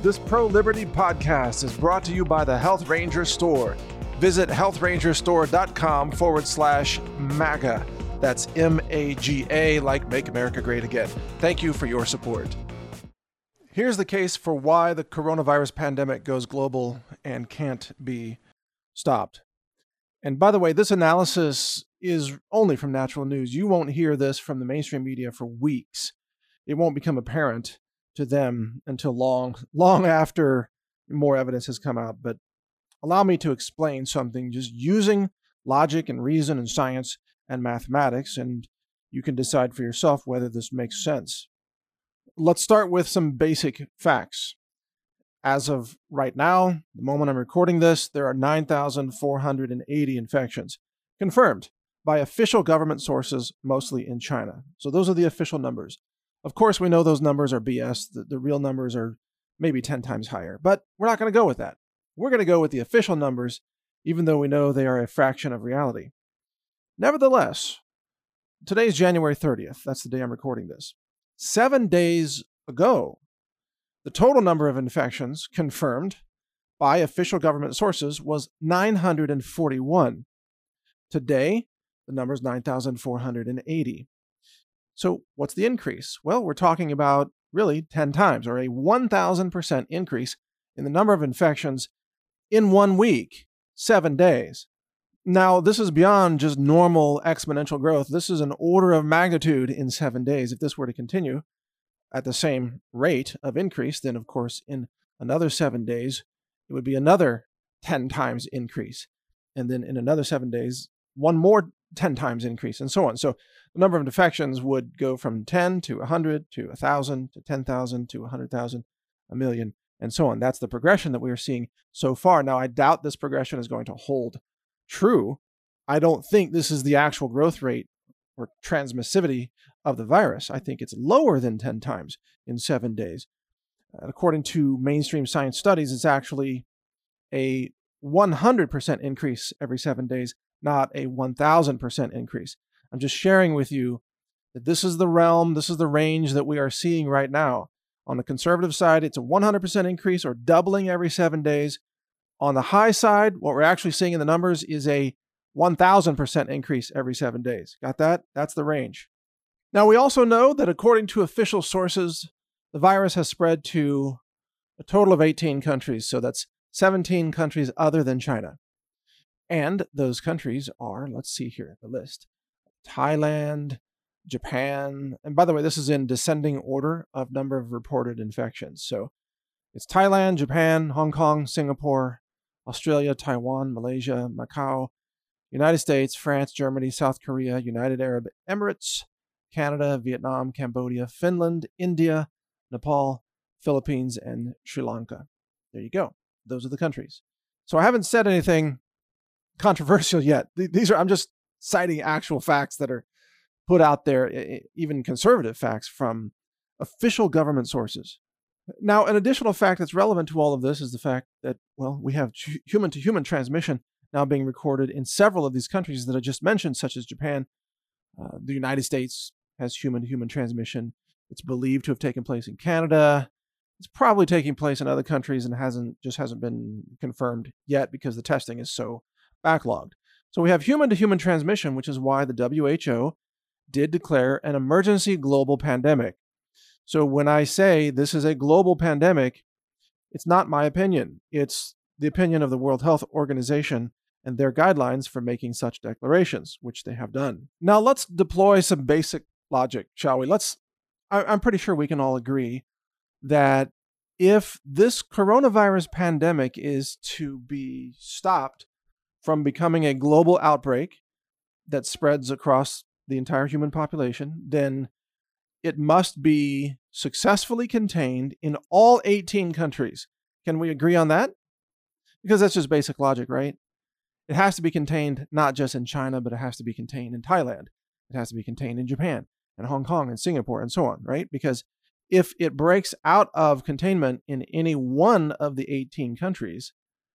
This pro-liberty podcast is brought to you by the Health Ranger Store. Visit healthrangerstore.com/MAGA. That's MAGA, like Make America Great Again. Thank you for your support. Here's the case for why the coronavirus pandemic goes global and can't be stopped. And by the way, this analysis is only from Natural News. You won't hear this from the mainstream media for weeks. It won't become apparent to them until long after more evidence has come out. But allow me to explain something just using logic and reason and science and mathematics, and you can decide for yourself whether this makes sense. Let's start with some basic facts. As of right now, the moment I'm recording this, there are 9,480 infections confirmed by official government sources, mostly in China. So those are the official numbers. Of course, we know those numbers are BS. The real numbers are maybe 10 times higher, but we're not going to go with that. We're going to go with the official numbers, even though we know they are a fraction of reality. Nevertheless, today's January 30th. That's the day I'm recording this. 7 days ago, the total number of infections confirmed by official government sources was 941. Today, the number is 9,480. So what's the increase? Well, we're talking about really 10 times, or a 1,000% increase in the number of infections in 1 week, 7 days. Now, this is beyond just normal exponential growth. This is an order of magnitude in 7 days. If this were to continue at the same rate of increase, then of course in another 7 days, it would be another 10 times increase. And then in another 7 days, one more 10 times increase, and so on. So the number of infections would go from 10 to 100 to 1,000 to 10,000 to 100,000, a million, and so on. That's the progression that we are seeing so far. Now, I doubt this progression is going to hold true. I don't think this is the actual growth rate or transmissivity of the virus. I think it's lower than 10 times in 7 days. According to mainstream science studies, it's actually a 100% increase every 7 days, not a 1,000% increase. I'm just sharing with you that this is the realm, this is the range that we are seeing right now. On the conservative side, it's a 100% increase or doubling every 7 days. On the high side, what we're actually seeing in the numbers is a 1,000% increase every 7 days. Got that? That's the range. Now, we also know that according to official sources, the virus has spread to a total of 18 countries. So that's 17 countries other than China. And those countries are, let's see here, the list: Thailand, Japan, and by the way, this is in descending order of number of reported infections. So it's Thailand, Japan, Hong Kong, Singapore, Australia, Taiwan, Malaysia, Macau, United States, France, Germany, South Korea, United Arab Emirates, Canada, Vietnam, Cambodia, Finland, India, Nepal, Philippines, and Sri Lanka. There you go. Those are the countries. So I haven't said anything controversial yet. I'm just citing actual facts that are put out there, even conservative facts from official government sources. Now, an additional fact that's relevant to all of this is the fact that, well, we have human-to-human transmission now being recorded in several of these countries that I just mentioned, such as Japan. The United States has human-to-human transmission. It's believed to have taken place in Canada. It's probably taking place in other countries and hasn't been confirmed yet because the testing is so backlogged. So we have human-to-human transmission, which is why the WHO did declare an emergency global pandemic. So when I say this is a global pandemic, it's not my opinion. It's the opinion of the World Health Organization and their guidelines for making such declarations, which they have done. Now let's deploy some basic logic, shall we? I'm pretty sure we can all agree that if this coronavirus pandemic is to be stopped from becoming a global outbreak that spreads across the entire human population, then it must be successfully contained in all 18 countries. Can we agree on that? Because that's just basic logic, right? It has to be contained not just in China, but it has to be contained in Thailand. It has to be contained in Japan and Hong Kong and Singapore and so on, right? Because if it breaks out of containment in any one of the 18 countries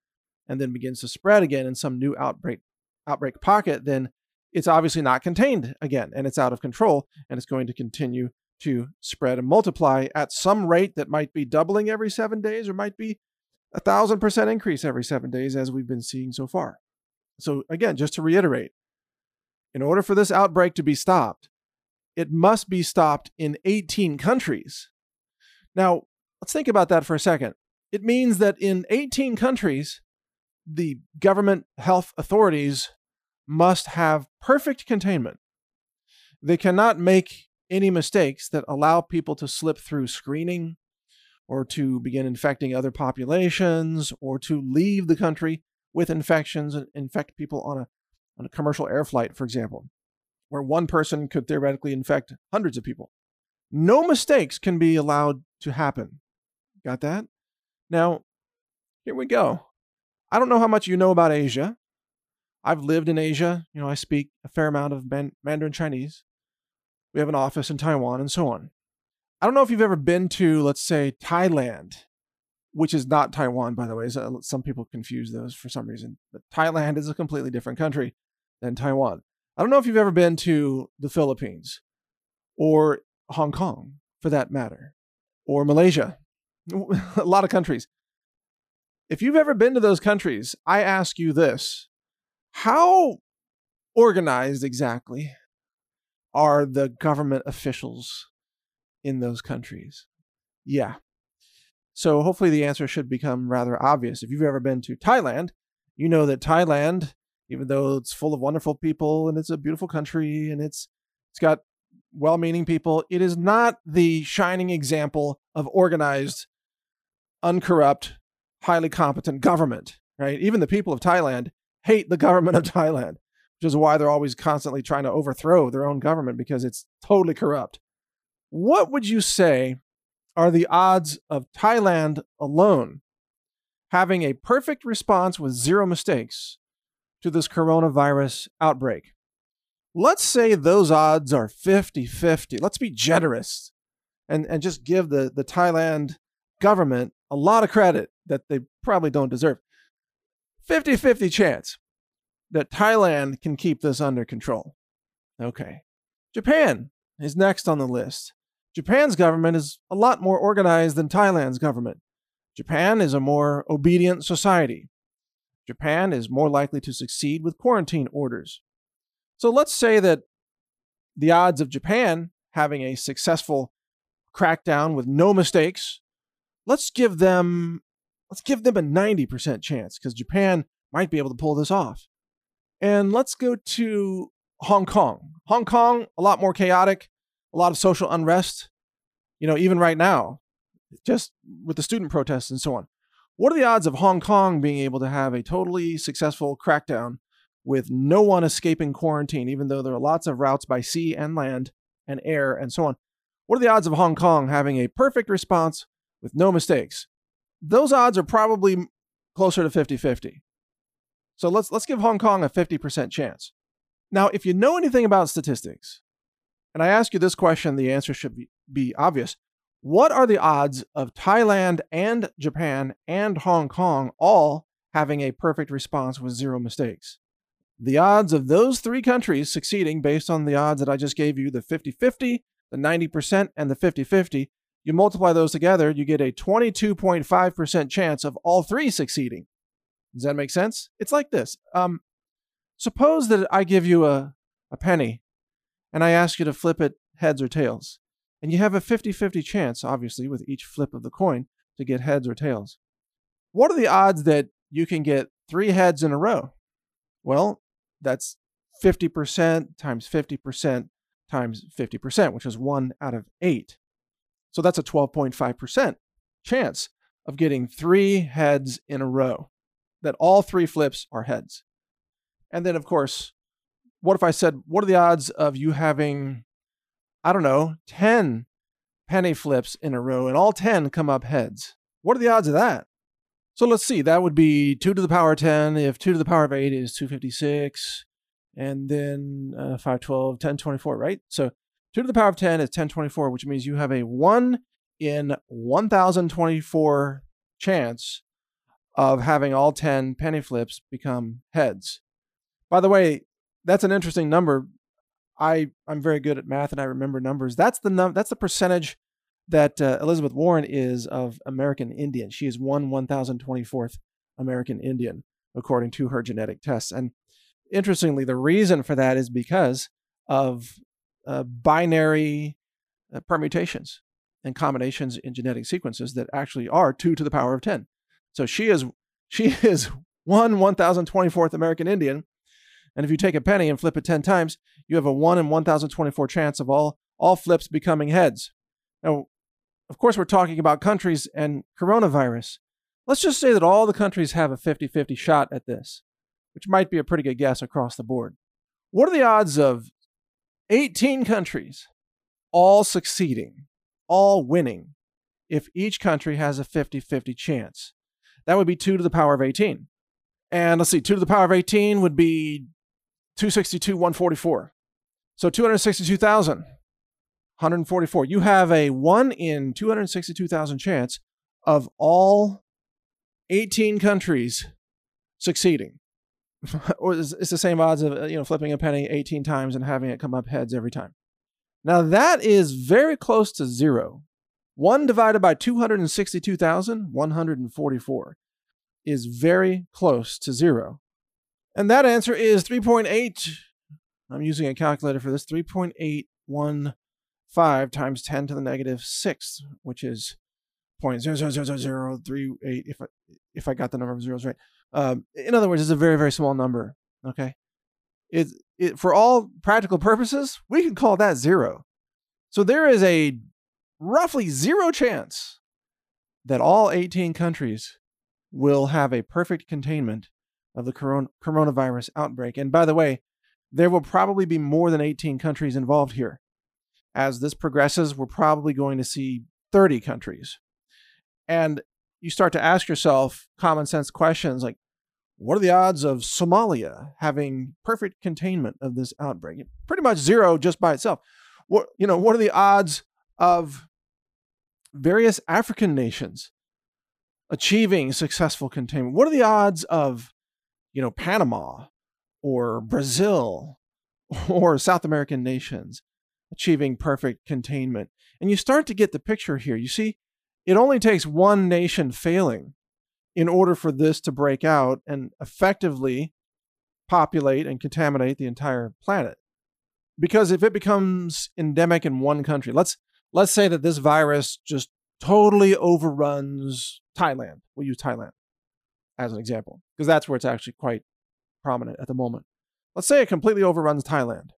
and then begins to spread again in some new outbreak pocket, then it's obviously not contained again, and it's out of control, and it's going to continue to spread and multiply at some rate that might be doubling every 7 days or might be 1,000% increase every 7 days, as we've been seeing so far. So again, just to reiterate, in order for this outbreak to be stopped, it must be stopped in 18 countries. Now, let's think about that for a second. It means that in 18 countries, the government health authorities must have perfect containment. They cannot make any mistakes that allow people to slip through screening or to begin infecting other populations or to leave the country with infections and infect people on a commercial air flight, for example, where one person could theoretically infect hundreds of people. No mistakes can be allowed to happen. Got that? Now, here we go. I don't know how much you know about Asia. I've lived in Asia. I speak a fair amount of Mandarin Chinese. We have an office in Taiwan and so on. I don't know if you've ever been to, let's say, Thailand, which is not Taiwan, by the way. Some people confuse those for some reason. But Thailand is a completely different country than Taiwan. I don't know if you've ever been to the Philippines or Hong Kong, for that matter, or Malaysia. A lot of countries. If you've ever been to those countries, I ask you this. How organized exactly are the government officials in those countries? Yeah. So hopefully the answer should become rather obvious. If you've ever been to Thailand, you know that Thailand, even though it's full of wonderful people and it's a beautiful country and it's got well-meaning people, it is not the shining example of organized, uncorrupt, highly competent government, right? Even the people of Thailand hate the government of Thailand, which is why they're always constantly trying to overthrow their own government because it's totally corrupt. What would you say are the odds of Thailand alone having a perfect response with zero mistakes to this coronavirus outbreak? Let's say those odds are 50-50. Let's be generous and just give the Thailand government a lot of credit that they probably don't deserve. 50-50 chance that Thailand can keep this under control. Okay. Japan is next on the list. Japan's government is a lot more organized than Thailand's government. Japan is a more obedient society. Japan is more likely to succeed with quarantine orders. So let's say that the odds of Japan having a successful crackdown with no mistakes, let's give them a 90% chance because Japan might be able to pull this off. And let's go to Hong Kong. Hong Kong, a lot more chaotic, a lot of social unrest, even right now, just with the student protests and so on. What are the odds of Hong Kong being able to have a totally successful crackdown with no one escaping quarantine, even though there are lots of routes by sea and land and air and so on? What are the odds of Hong Kong having a perfect response with no mistakes? Those odds are probably closer to 50-50. So let's give Hong Kong a 50% chance. Now, if you know anything about statistics, and I ask you this question, the answer should be obvious. What are the odds of Thailand and Japan and Hong Kong all having a perfect response with zero mistakes? The odds of those three countries succeeding based on the odds that I just gave you, the 50-50, the 90%, and the 50-50, you multiply those together, you get a 22.5% chance of all three succeeding. Does that make sense? It's like this. Suppose that I give you a penny and I ask you to flip it heads or tails. And you have a 50-50 chance, obviously, with each flip of the coin to get heads or tails. What are the odds that you can get 3 heads in a row? Well, that's 50% times 50% times 50%, which is 1 out of 8. So that's a 12.5% chance of getting 3 heads in a row, that all 3 flips are heads. And then, of course, what if I said, what are the odds of you having, 10 penny flips in a row and all 10 come up heads? What are the odds of that? So let's see, that would be 2 to the power of 10. If 2 to the power of 8 is 256, and then 512, 1024, right? So 2 to the power of 10 is 1024, which means you have a 1 in 1024 chance of having all 10 penny flips become heads. By the way, that's an interesting number. I'm very good at math and I remember numbers. That's the percentage that Elizabeth Warren is of American Indian. She is 1,024th American Indian, according to her genetic tests. And interestingly, the reason for that is because of binary permutations and combinations in genetic sequences that actually are 2 to the power of 10. So she is 1,024th American Indian. And if you take a penny and flip it 10 times, you have a 1 in 1,024 chance of all flips becoming heads. Now, of course, we're talking about countries and coronavirus. Let's just say that all the countries have a 50-50 shot at this, which might be a pretty good guess across the board. What are the odds of 18 countries all succeeding, all winning, if each country has a 50-50 chance? That would be 2 to the power of 18. And let's see, 2 to the power of 18 would be 262, 144. So 262,144. You have a 1 in 262,000 chance of all 18 countries succeeding. Or it's the same odds of flipping a penny 18 times and having it come up heads every time. Now that is very close to 0. 1 divided by 262,144 is very close to 0. And that answer is 3.8. I'm using a calculator for this. 3.815 times 10 to the negative 6, which is 0.00038, if I got the number of zeros right. In other words, it's a very, very small number. Okay, it for all practical purposes, we can call that 0. So there is a roughly 0 chance that all 18 countries will have a perfect containment of the coronavirus outbreak. And by the way, there will probably be more than 18 countries involved here. As this progresses, we're probably going to see 30 countries. And you start to ask yourself common sense questions like, what are the odds of Somalia having perfect containment of this outbreak? Pretty much 0 just by itself. What are the odds of various African nations achieving successful containment? What are the odds of Panama or Brazil or South American nations achieving perfect containment? And you start to get the picture here. You see, it only takes one nation failing in order for this to break out and effectively populate and contaminate the entire planet. Because if it becomes endemic in one country, let's say that this virus just totally overruns Thailand. We'll use Thailand as an example, because that's where it's actually quite prominent at the moment. Let's say it completely overruns Thailand.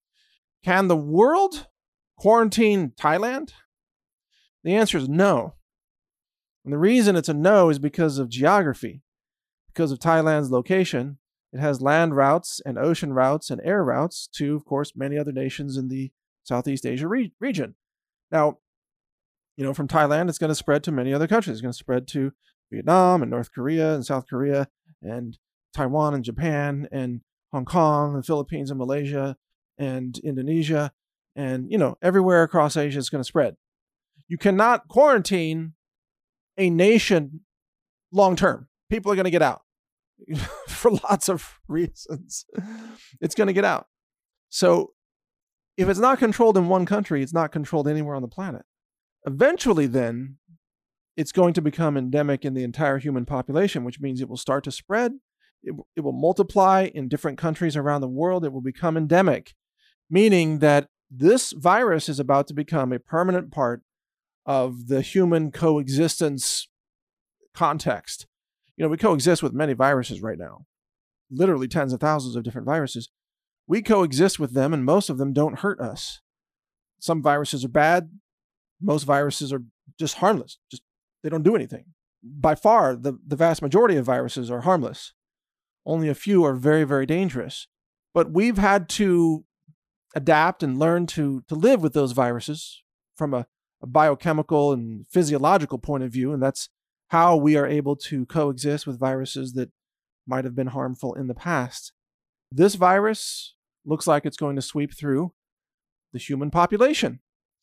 Can the world quarantine Thailand? The answer is no. And the reason it's a no is because of geography. Because of Thailand's location, it has land routes and ocean routes and air routes to, of course, many other nations in the Southeast Asia region. Now, from Thailand, it's going to spread to many other countries. It's going to spread to Vietnam and North Korea and South Korea and Taiwan and Japan and Hong Kong and the Philippines and Malaysia and Indonesia and, everywhere across Asia it's going to spread. You cannot quarantine a nation long term. People are going to get out for lots of reasons. It's going to get out. So if it's not controlled in one country, it's not controlled anywhere on the planet. Eventually, then, it's going to become endemic in the entire human population, which means it will start to spread. It will multiply in different countries around the world. It will become endemic, meaning that this virus is about to become a permanent part of the human coexistence context. We coexist with many viruses right now, literally tens of thousands of different viruses. We coexist with them, and most of them don't hurt us. Some viruses are bad. Most viruses are just harmless. They don't do anything. By far, the vast majority of viruses are harmless. Only a few are very, very dangerous. But we've had to adapt and learn to live with those viruses from a biochemical and physiological point of view, and that's how we are able to coexist with viruses that might have been harmful in the past. This virus looks like it's going to sweep through the human population,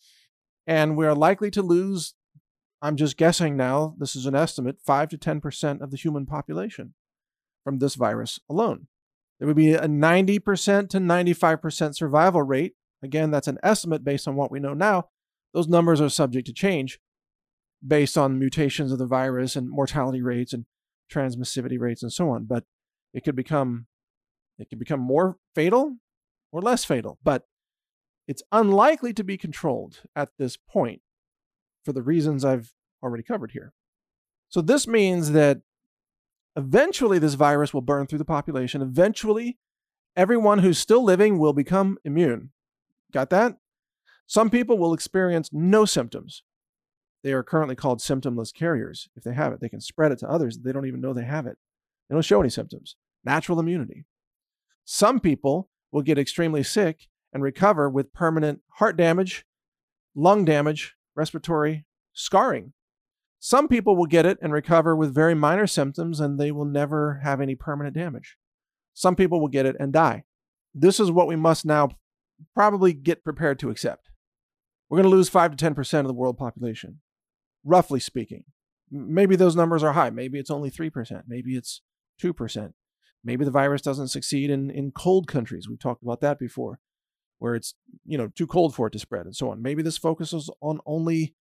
and we're likely to lose, I'm just guessing now, this is an estimate, 5 to 10% of the human population from this virus alone. There would be a 90% to 95% survival rate. Again, that's an estimate based on what we know now. Those numbers are subject to change based on mutations of the virus and mortality rates and transmissivity rates and so on. But it could become more fatal or less fatal. But it's unlikely to be controlled at this point for the reasons I've already covered here. So this means that eventually this virus will burn through the population. Eventually, everyone who's still living will become immune. Got that? Some people will experience no symptoms. They are currently called symptomless carriers. If they have it, they can spread it to others. They don't even know they have it. They don't show any symptoms. Natural immunity. Some people will get extremely sick and recover with permanent heart damage, lung damage, respiratory scarring. Some people will get it and recover with very minor symptoms, and they will never have any permanent damage. Some people will get it and die. This is what we must now probably get prepared to accept. We're going to lose 5 to 10% of the world population, roughly speaking. Maybe those numbers are high. Maybe it's only 3%. Maybe it's 2%. Maybe the virus doesn't succeed in cold countries. We've talked about that before, where it's, too cold for it to spread and so on. Maybe this focuses on only,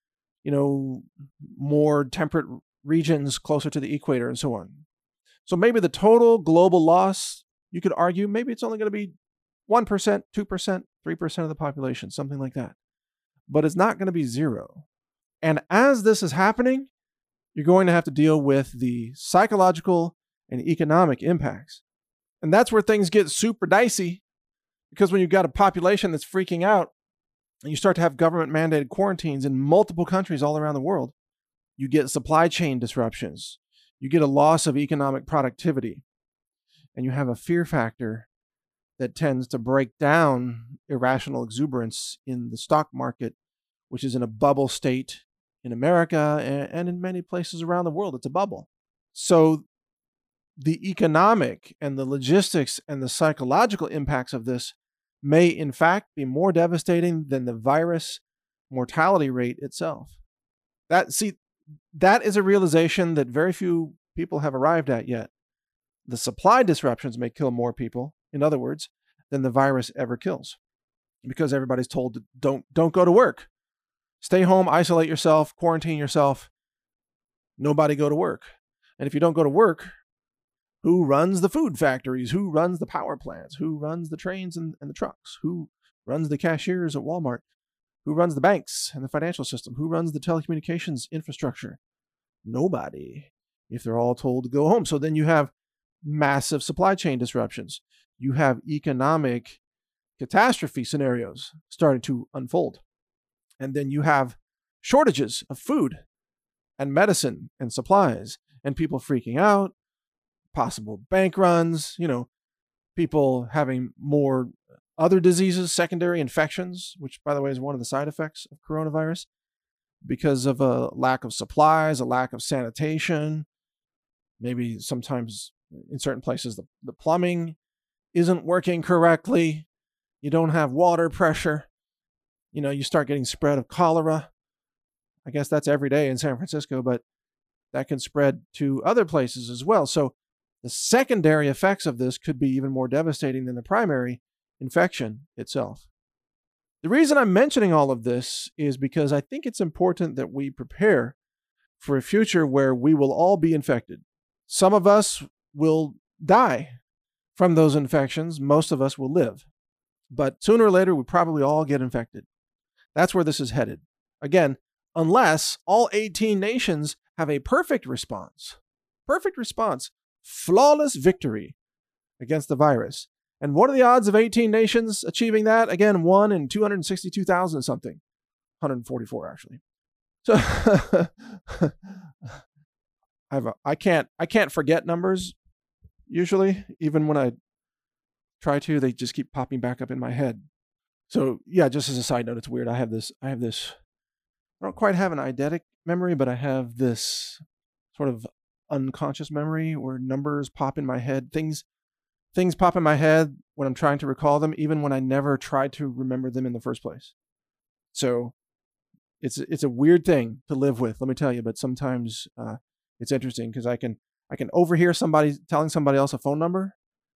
more temperate regions closer to the equator and so on. So maybe the total global loss, you could argue, maybe it's only going to be 1%, 2%, 3% of the population, something like that. But it's not going to be zero. And as this is happening, you're going to have to deal with the psychological and economic impacts. And that's where things get super dicey, because when you've got a population that's freaking out and you start to have government mandated quarantines in multiple countries all around the world, you get supply chain disruptions. You get a loss of economic productivity. And you have a fear factor that tends to break down irrational exuberance in the stock market, which is in a bubble state in America and in many places around the world. It's a bubble. So the economic and the logistics and the psychological impacts of this may in fact be more devastating than the virus mortality rate itself. That is a realization that very few people have arrived at yet. The supply disruptions may kill more people, in other words, than the virus ever kills, because everybody's told to don't go to work. Stay home, isolate yourself, quarantine yourself. Nobody go to work. And if you don't go to work, who runs the food factories? Who runs the power plants? Who runs the trains and the trucks? Who runs the cashiers at Walmart? Who runs the banks and the financial system? Who runs the telecommunications infrastructure? Nobody, if they're all told to go home. So then you have massive supply chain disruptions. You have economic catastrophe scenarios starting to unfold. And then you have shortages of food and medicine and supplies and people freaking out, possible bank runs, people having more other diseases, secondary infections, which, by the way, is one of the side effects of coronavirus, because of a lack of supplies, a lack of sanitation. Maybe sometimes in certain places the plumbing isn't working correctly. You don't have water pressure. You start getting spread of cholera. I guess that's every day in San Francisco, but that can spread to other places as well. So the secondary effects of this could be even more devastating than the primary infection itself. The reason I'm mentioning all of this is because I think it's important that we prepare for a future where we will all be infected. Some of us will die from those infections. Most of us will live. But sooner or later, we probably all get infected. That's where this is headed. Again, unless all 18 nations have a perfect response, flawless victory against the virus. And what are the odds of 18 nations achieving that? Again, 1 in 262,000 something. 144, actually. So I can't forget numbers usually. Even when I try to, they just keep popping back up in my head. So yeah, just as a side note, it's weird. I have this, I don't quite have an eidetic memory, but I have this sort of unconscious memory where numbers pop in my head. Things pop in my head when I'm trying to recall them, even when I never tried to remember them in the first place. So it's a weird thing to live with, let me tell you, but sometimes it's interesting because I can overhear somebody telling somebody else a phone number,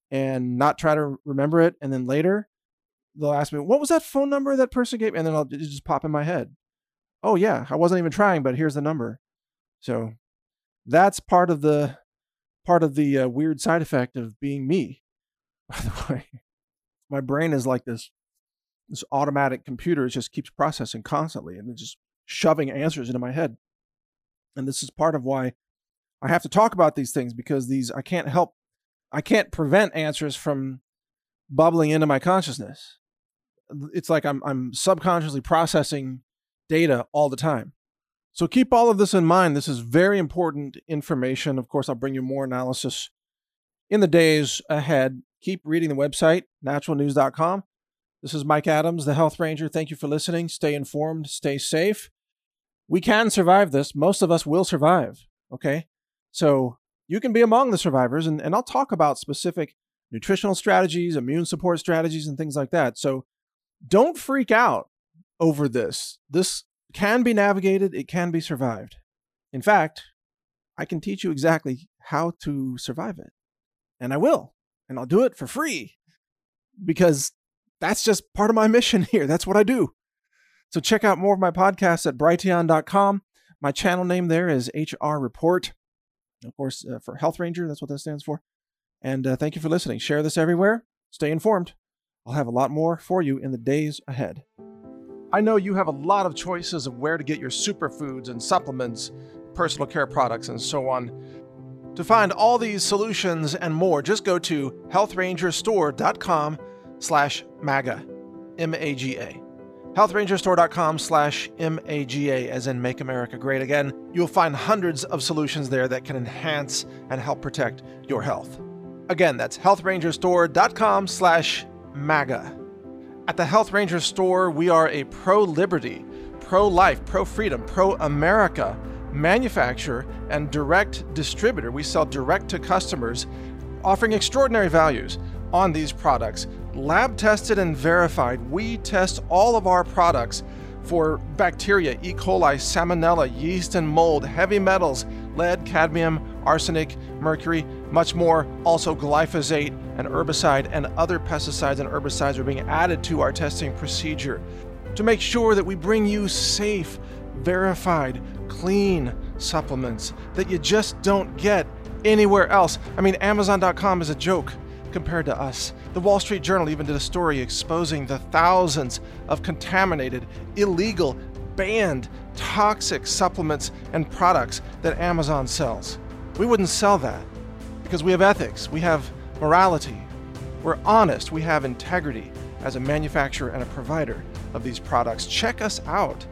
and not try to remember it. And then later they'll ask me, what was that phone number that person gave? And then it'll just pop in my head. Oh yeah, I wasn't even trying, but here's the number. So that's part of the weird side effect of being me. By the way, my brain is like this automatic computer. It just keeps processing constantly and it's just shoving answers into my head. And this is part of why I have to talk about these things, because I can't prevent answers from bubbling into my consciousness. It's like I'm subconsciously processing data all the time. So keep all of this in mind. This is very important information. Of course, I'll bring you more analysis in the days ahead. Keep reading the website, naturalnews.com. This is Mike Adams, the Health Ranger. Thank you for listening. Stay informed. Stay safe. We can survive this. Most of us will survive. Okay? So you can be among the survivors, and I'll talk about specific nutritional strategies, immune support strategies, and things like that. So don't freak out over this. This can be navigated. It can be survived. In fact, I can teach you exactly how to survive it. And I will. And I'll do it for free, because that's just part of my mission here. That's what I do. So check out more of my podcasts at Brighteon.com. My channel name there is HR Report. Of course, for Health Ranger, that's what that stands for. And thank you for listening. Share this everywhere. Stay informed. I'll have a lot more for you in the days ahead. I know you have a lot of choices of where to get your superfoods and supplements, personal care products, and so on. To find all these solutions and more, just go to healthrangerstore.com/MAGA, M-A-G-A. healthrangerstore.com/MAGA, as in Make America Great Again. You'll find hundreds of solutions there that can enhance and help protect your health. Again, that's healthrangerstore.com/MAGA. At the Health Ranger Store, we are a pro-liberty, pro-life, pro-freedom, pro-America manufacturer and direct distributor. We sell direct to customers, offering extraordinary values on these products. Lab tested and verified. We test all of our products for bacteria, E. coli, salmonella, yeast and mold, heavy metals, lead, cadmium, arsenic, mercury, much more. Also glyphosate, and herbicide and other pesticides and herbicides are being added to our testing procedure to make sure that we bring you safe, verified, clean supplements that you just don't get anywhere else. I mean, Amazon.com is a joke compared to us. The Wall Street Journal even did a story exposing the thousands of contaminated, illegal, banned, toxic supplements and products that Amazon sells. We wouldn't sell that because we have ethics, we have morality, we're honest, we have integrity as a manufacturer and a provider of these products. Check us out,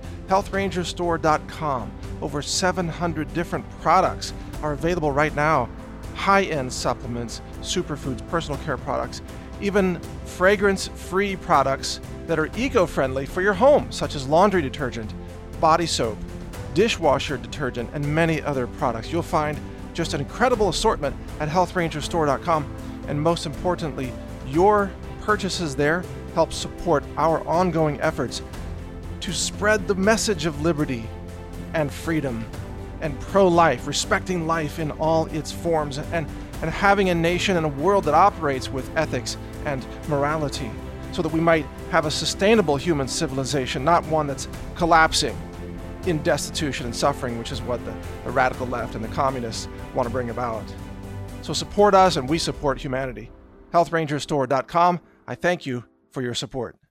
healthrangerstore.com. Over 700 different products are available right now. High-end supplements, superfoods, personal care products, even fragrance-free products that are eco-friendly for your home, such as laundry detergent, body soap, dishwasher detergent, and many other products. You'll find just an incredible assortment at healthrangerstore.com, and most importantly, your purchases there help support our ongoing efforts to spread the message of liberty and freedom and pro-life, respecting life in all its forms, and having a nation and a world that operates with ethics and morality, so that we might have a sustainable human civilization, not one that's collapsing in destitution and suffering, which is what the radical left and the communists want to bring about. So support us, and we support humanity. healthrangerstore.com. I thank you for your support.